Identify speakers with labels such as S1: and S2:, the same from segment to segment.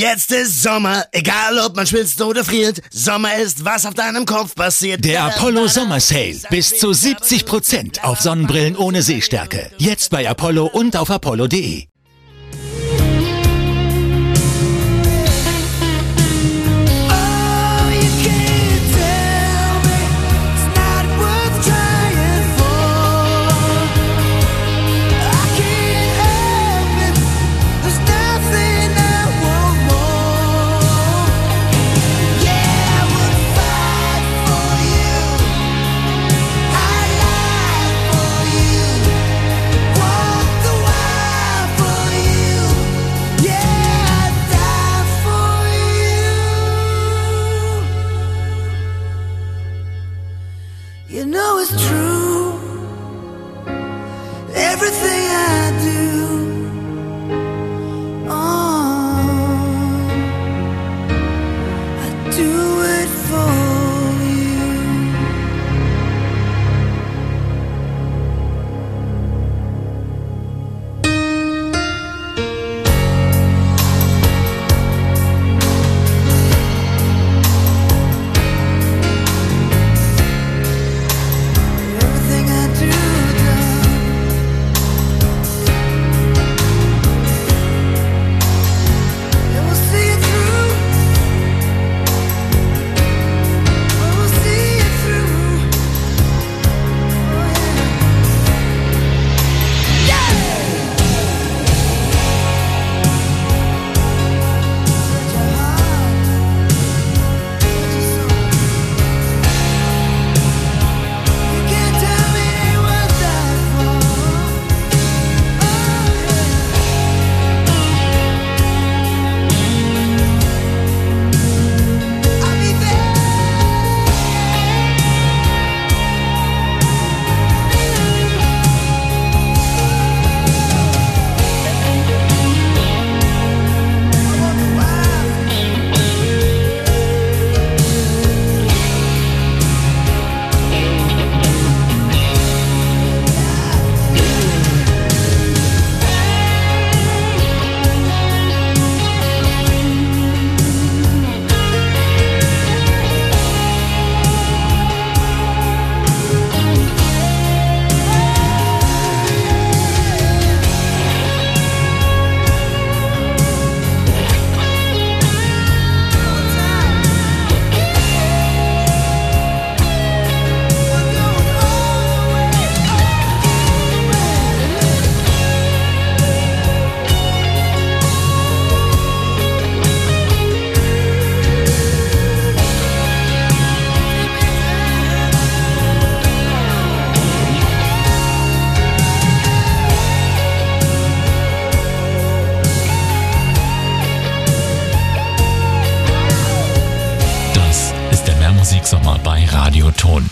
S1: Jetzt ist Sommer, egal ob man schwitzt oder friert. Sommer ist, was auf deinem Kopf passiert.
S2: Der Apollo Sommer Sale. Bis zu 70% auf Sonnenbrillen ohne Sehstärke. Jetzt bei Apollo und auf apollo.de.
S3: You know it's true, everything I do, I do it for
S4: Musiksommer bei Radioton.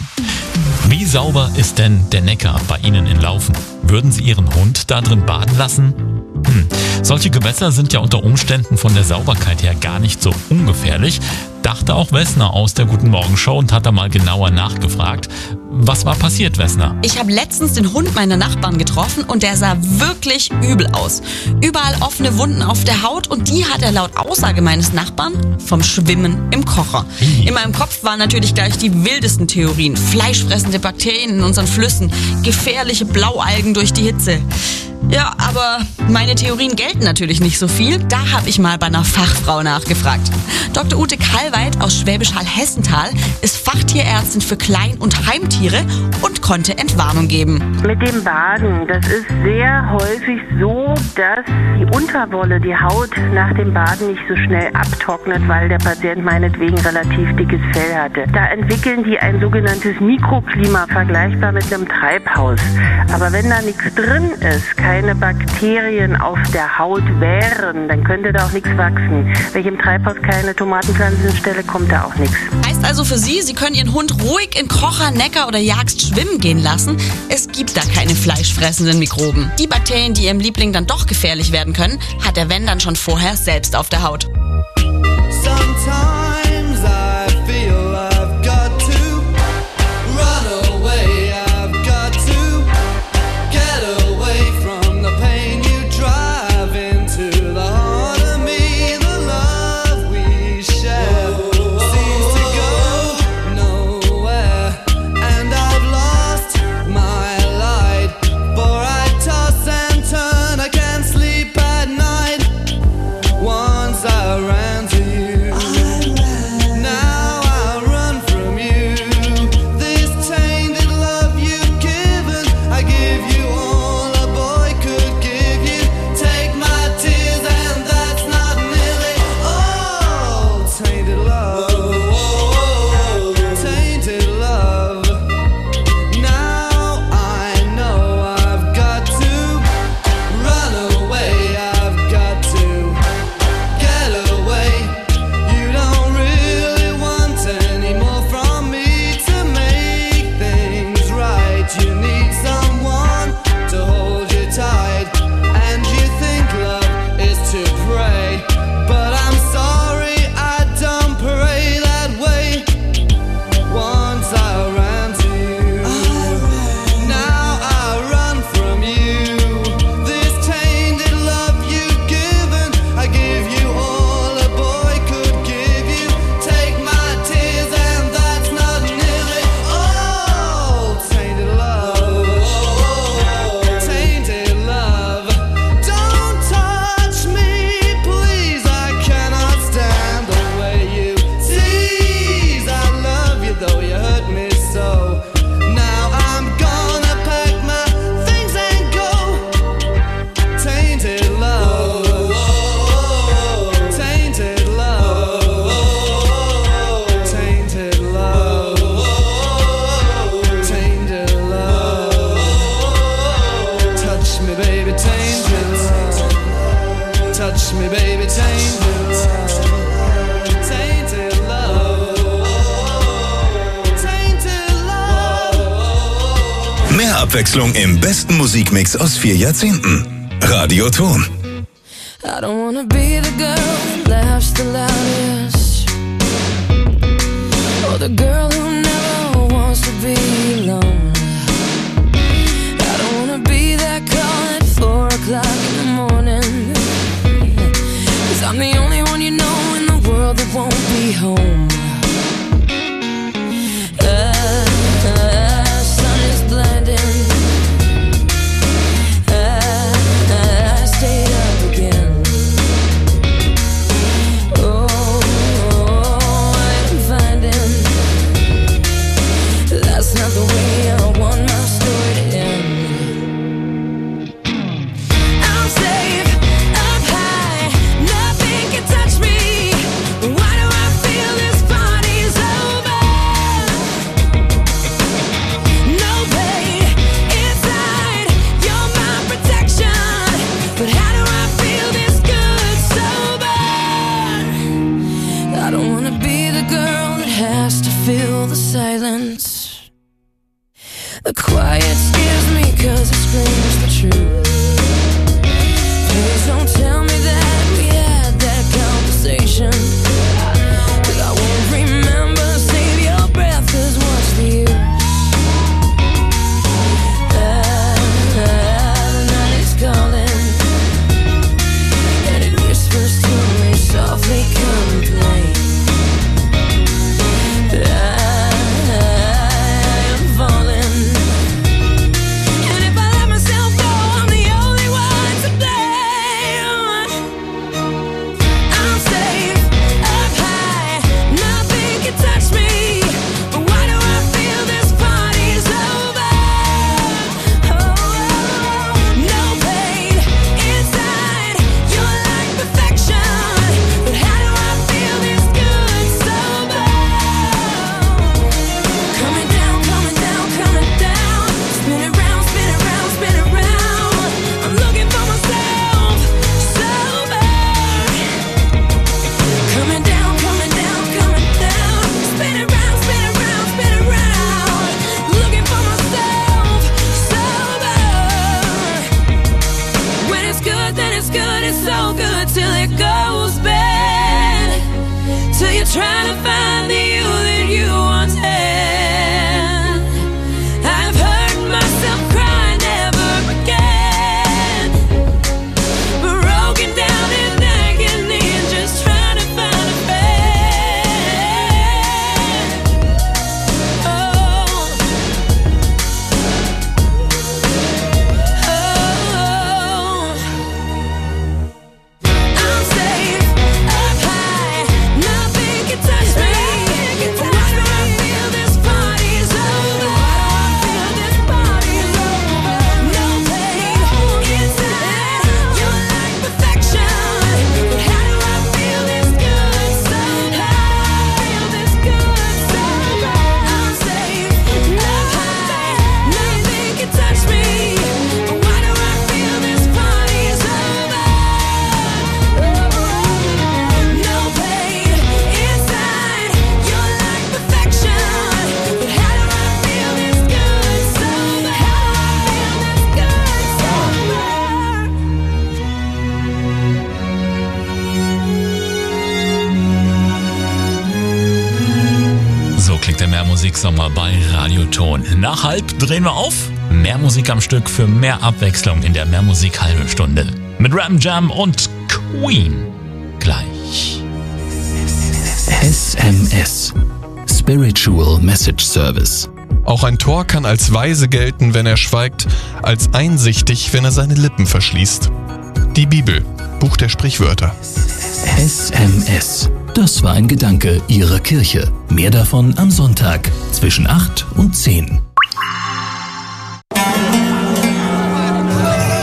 S4: Wie sauber ist denn der Neckar bei Ihnen in Laufen? Würden Sie Ihren Hund da drin baden lassen? Solche Gewässer sind ja unter Umständen von der Sauberkeit her gar nicht so ungefährlich, dachte auch Wessner aus der Guten Morgen Show und hat da mal genauer nachgefragt. Was war passiert, Wessner?
S5: Ich habe letztens den Hund meiner Nachbarn getroffen und der sah wirklich übel aus. Überall offene Wunden auf der Haut und die hat er laut Aussage meines Nachbarn vom Schwimmen im Kocher. In meinem Kopf waren natürlich gleich die wildesten Theorien. Fleischfressende Bakterien in unseren Flüssen, gefährliche Blaualgen durch die Hitze. Ja, aber meine Theorien gelten natürlich nicht so viel. Da habe ich mal bei einer Fachfrau nachgefragt. Dr. Ute Kallweit aus Schwäbisch Hall-Hessenthal ist Fachtierärztin für Klein- und Heimtiere und konnte Entwarnung geben.
S6: Mit dem Baden, das ist sehr häufig so, dass die Unterwolle, die Haut nach dem Baden nicht so schnell abtrocknet, weil der Patient meinetwegen relativ dickes Fell hatte. Da entwickeln die ein sogenanntes Mikroklima, vergleichbar mit einem Treibhaus. Aber wenn da nichts drin ist, keine Bakterien auf der Haut wären, dann könnte da auch nichts wachsen. Wenn ich im Treibhaus keine Tomatenpflanzen stelle, kommt da auch nichts.
S5: Heißt also für Sie, Sie können Ihren Hund ruhig in Kocher, Neckar oder Jagst schwimmen gehen lassen. Es gibt da keine fleischfressenden Mikroben. Die Bakterien, die Ihrem Liebling dann doch gefährlich werden können, hat der Wenn dann schon vorher selbst auf der Haut.
S3: Sometimes I feel I've got to run away, I've got to get away from the pain you drive into the heart of me, the love.
S7: Abwechslung im besten Musikmix aus 4 Jahrzehnten. Radio Ton.
S8: I don't wanna be the girl that laughs the loudest, or the girl who never wants to be alone. I don't wanna be that call at 4 o'clock in the morning, 'cause I'm the only one you know in the world that won't be home. Sun is blinding, I stayed up again. I'm finding that's not the way I want my story to end. I'm safe up high, nothing can touch me. Why do I feel this party's over? No pain inside, you're my protection. But how do I feel this good sober? I don't wanna be the girl that has to feel the silence. The quiet scares me 'cause it screams the truth. Please don't tell me that we had that conversation, 'cause I won't remember. Save your breath, 'cause what's the use? The night is calling, and it whispers to me softly, come and play. But I am falling, and if I let myself go, I'm the only one to blame. I'm safe up high, nothing can touch me. But why do I feel this party's over? No pain inside, you're like perfection. But how do I feel this good sober? Coming down, coming down, coming down. Spin it round, spin it round, spin it round. I'm looking for myself sober. Coming down, coming down, coming down. Spin it round, spin it round, spin it round. Looking for myself sober. When it's good, then it's good. It's so good till it goes bad. Till you're trying to find the you that you once had. I've heard myself cry, never again. Broken down in agony and just trying to find a bed. I'm safe up high, nothing can touch me. Why do I feel this party's over? No pain inside, you're like perfection. But how do I feel this good sober? I'm safe up high, nothing can touch me. But why do I feel this party's over? No pain inside, you're like perfection. But how do I feel this good sober? How do I feel this good sober?
S4: So klingt der Mehrmusiksommer bei Radio Ton. Nach halb drehen wir auf. Mehr Musik am Stück für mehr Abwechslung in der Mehrmusik halbe Stunde. Mit Ram Jam und Queen. Gleich.
S2: SMS. Spiritual Message Service.
S9: Auch ein Tor kann als weise gelten, wenn er schweigt, als einsichtig, wenn er seine Lippen verschließt. Die Bibel, Buch der Sprichwörter.
S2: SMS. Das war ein Gedanke Ihrer Kirche. Mehr davon am Sonntag zwischen 8 und 10. Kulinarische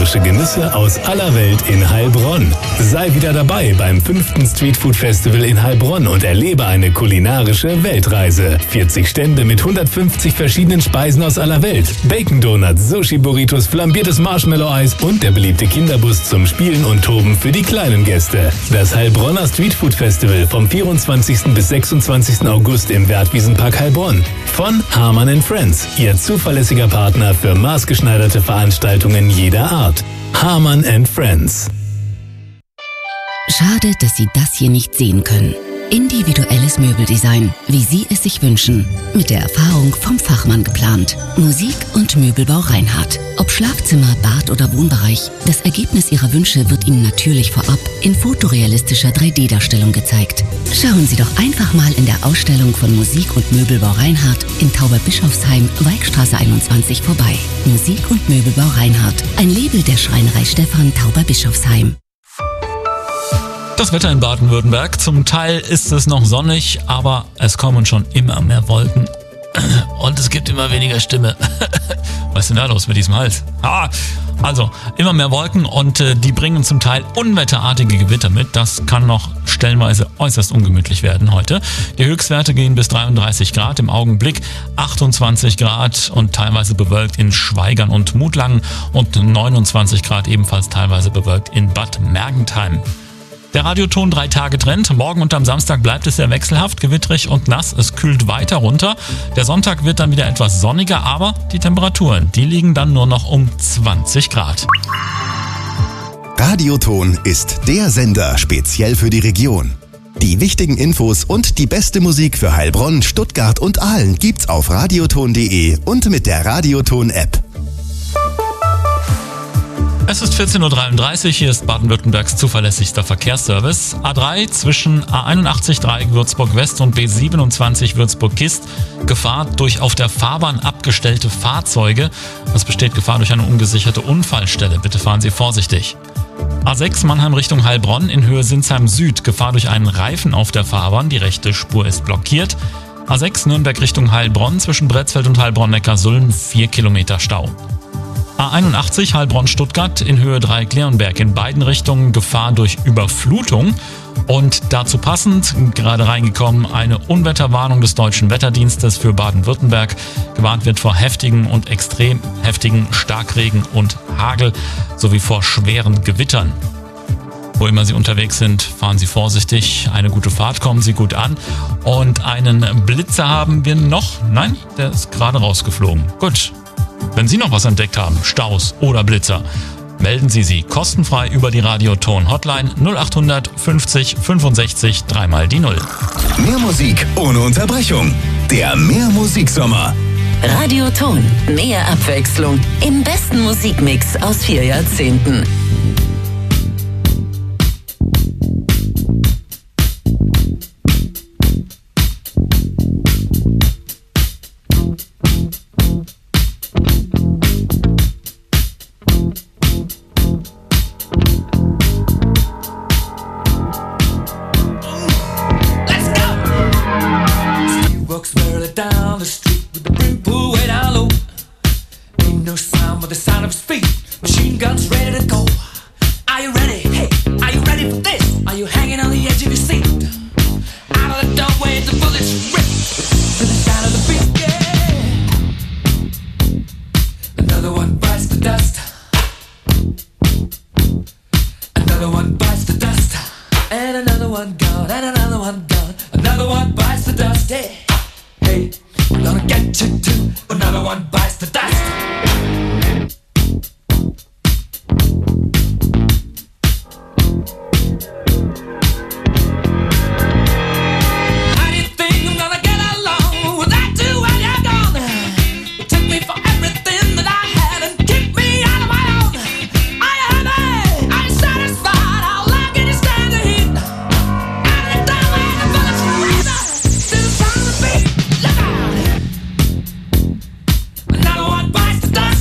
S10: kulinarische Genüsse aus aller Welt in Heilbronn. Sei wieder dabei beim 5. Streetfood Festival in Heilbronn und erlebe eine kulinarische Weltreise. 40 Stände mit 150 verschiedenen Speisen aus aller Welt. Bacon Donuts, Sushi Burritos, flambiertes Marshmallow-Eis und der beliebte Kinderbus zum Spielen und Toben für die kleinen Gäste. Das Heilbronner Streetfood Festival vom 24. bis 26. August im Wertwiesenpark Heilbronn. Von Hamann & Friends, Ihr zuverlässiger Partner für maßgeschneiderte Veranstaltungen jeder Art. Hamann & Friends.
S11: Schade, dass Sie das hier nicht sehen können. Individuelles Möbeldesign, wie Sie es sich wünschen. Mit der Erfahrung vom Fachmann geplant. Musik und Möbelbau Reinhardt. Ob Schlafzimmer, Bad oder Wohnbereich, das Ergebnis Ihrer Wünsche wird Ihnen natürlich vorab in fotorealistischer 3D-Darstellung gezeigt. Schauen Sie doch einfach mal in der Ausstellung von Musik und Möbelbau Reinhardt in Tauberbischofsheim, Weichstraße 21 vorbei. Musik und Möbelbau Reinhardt, ein Label der Schreinerei Stephan Tauberbischofsheim.
S4: Das Wetter in Baden-Württemberg. Zum Teil ist es noch sonnig, aber es kommen schon immer mehr Wolken. Und es gibt immer weniger Stimme. Was ist denn da los mit diesem Hals? Also, immer mehr Wolken und die bringen zum Teil unwetterartige Gewitter mit. Das kann noch stellenweise äußerst ungemütlich werden heute. Die Höchstwerte gehen bis 33 Grad, im Augenblick 28 Grad und teilweise bewölkt in Schweigern und Mutlangen und 29 Grad ebenfalls teilweise bewölkt in Bad Mergentheim. Der Radioton 3-Tage-Trend. Morgen und am Samstag bleibt es sehr wechselhaft, gewittrig und nass. Es kühlt weiter runter. Der Sonntag wird dann wieder etwas sonniger, aber die Temperaturen, die liegen dann nur noch um 20 Grad.
S12: Radioton ist der Sender speziell für die Region. Die wichtigen Infos und die beste Musik für Heilbronn, Stuttgart und Aalen gibt's auf radioton.de und mit der Radioton-App.
S4: Es ist 14.33 Uhr, hier ist Baden-Württembergs zuverlässigster Verkehrsservice. A3 zwischen A81 Dreieck Würzburg West und B27 Würzburg Kist. Gefahr durch auf der Fahrbahn abgestellte Fahrzeuge. Es besteht Gefahr durch eine ungesicherte Unfallstelle. Bitte fahren Sie vorsichtig. A6 Mannheim Richtung Heilbronn in Höhe Sinsheim Süd. Gefahr durch einen Reifen auf der Fahrbahn. Die rechte Spur ist blockiert. A6 Nürnberg Richtung Heilbronn zwischen Bretzfeld und Heilbronn-Neckarsulm 4 Kilometer Stau. A81 Heilbronn-Stuttgart in Höhe Dreieck-Leonberg in beiden Richtungen Gefahr durch Überflutung. Und dazu passend, gerade reingekommen, eine Unwetterwarnung des Deutschen Wetterdienstes für Baden-Württemberg. Gewarnt wird vor heftigen und extrem heftigen Starkregen und Hagel sowie vor schweren Gewittern. Wo immer Sie unterwegs sind, fahren Sie vorsichtig. Eine gute Fahrt, kommen Sie gut an. Und einen Blitzer haben wir noch. Nein, der ist gerade rausgeflogen. Gut. Wenn Sie noch was entdeckt haben, Staus oder Blitzer, melden Sie sie kostenfrei über die Radioton-Hotline 0800 50 65 3x die 0.
S7: Mehr Musik ohne Unterbrechung. Der Mehr-Musik-Sommer.
S13: Radioton. Mehr Abwechslung im besten Musikmix aus 4 Jahrzehnten.
S8: Another one bites the dust.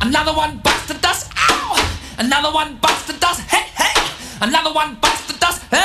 S3: Another one bites the dust. Ow! Another one bites the dust. Hey, hey! Another one bites the dust. Hey!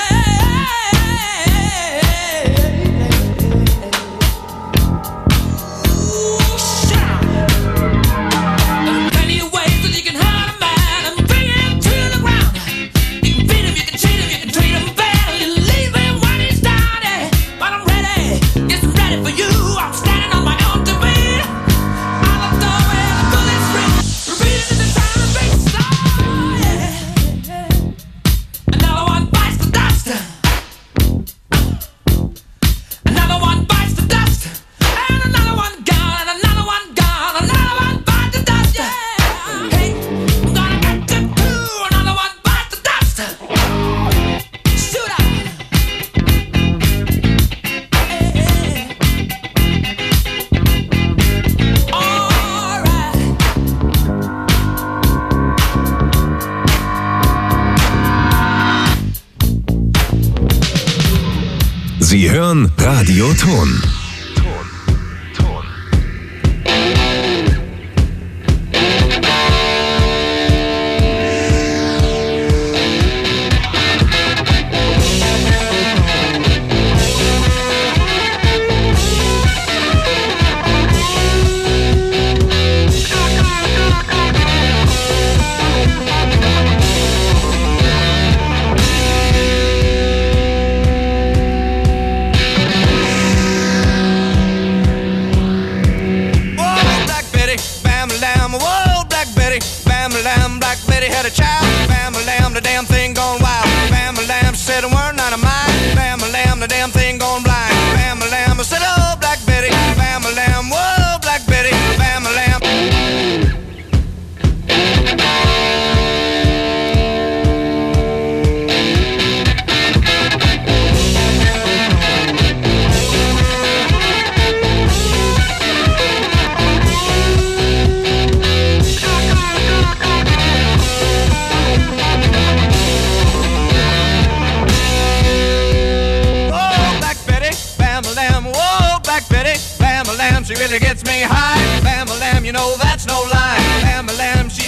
S7: Sie hören Radio Ton.
S3: She really gets me high. Bam-a-lam, you know that's no lie. Bam-a-lam, she